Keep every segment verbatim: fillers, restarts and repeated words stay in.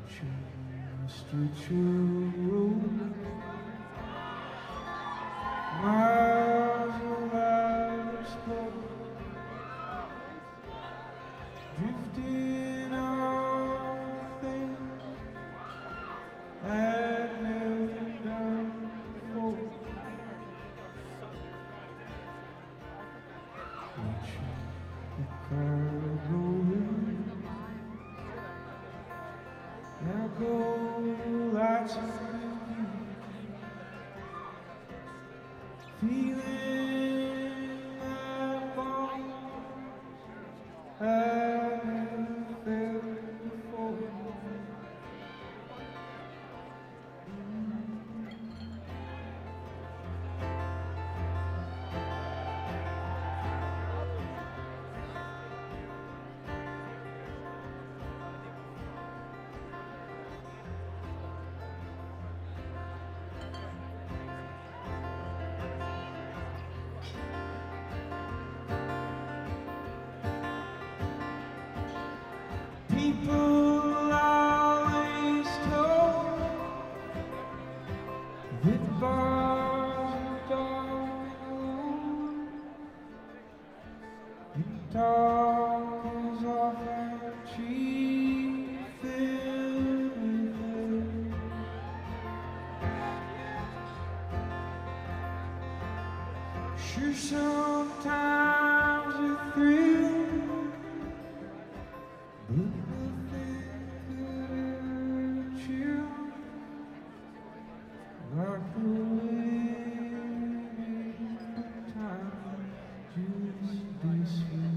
True, true. Miles of outer space, drifting on things I've never done before. Watching the crowd rolling, now go lights of feeling my bones I never felt before. People always told that bars are dark and dark is often tree filled with hate. Sure, sometimes a thrill, but nothing could ever chill like the way time just disappears.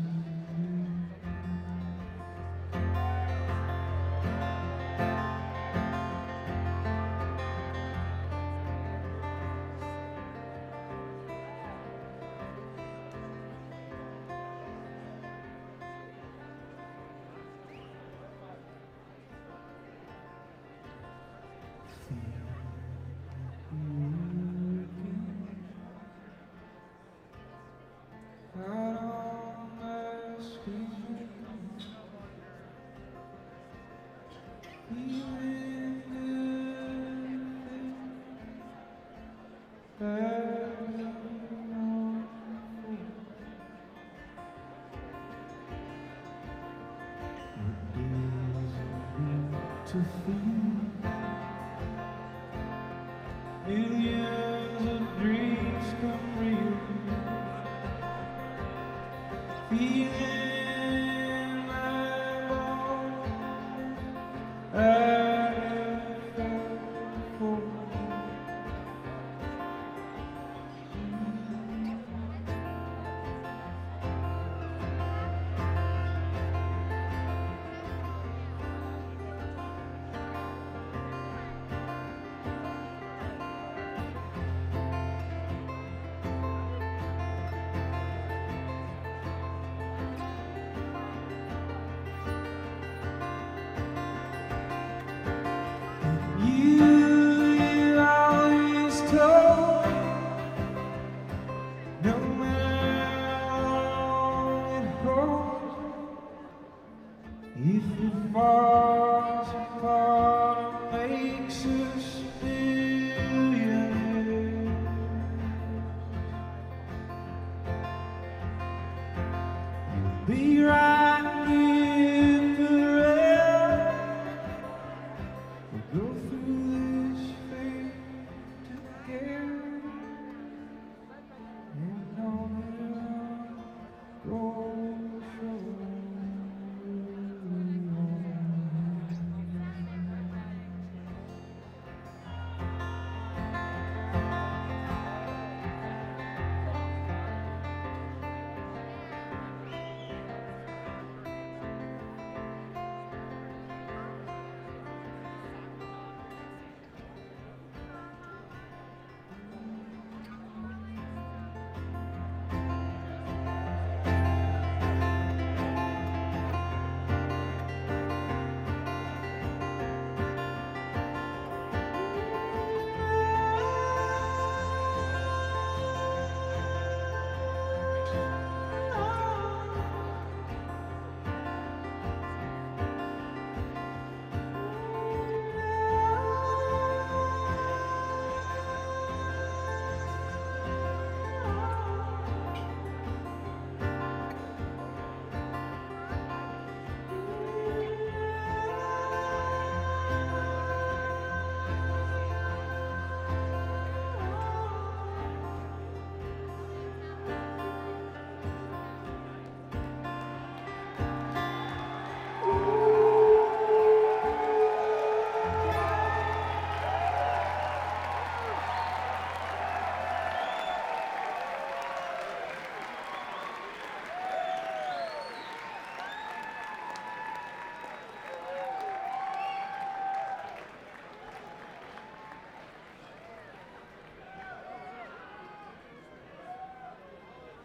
To feel millions of dreams come real, feeling my bones I never felt before. If it falls apart, it makes us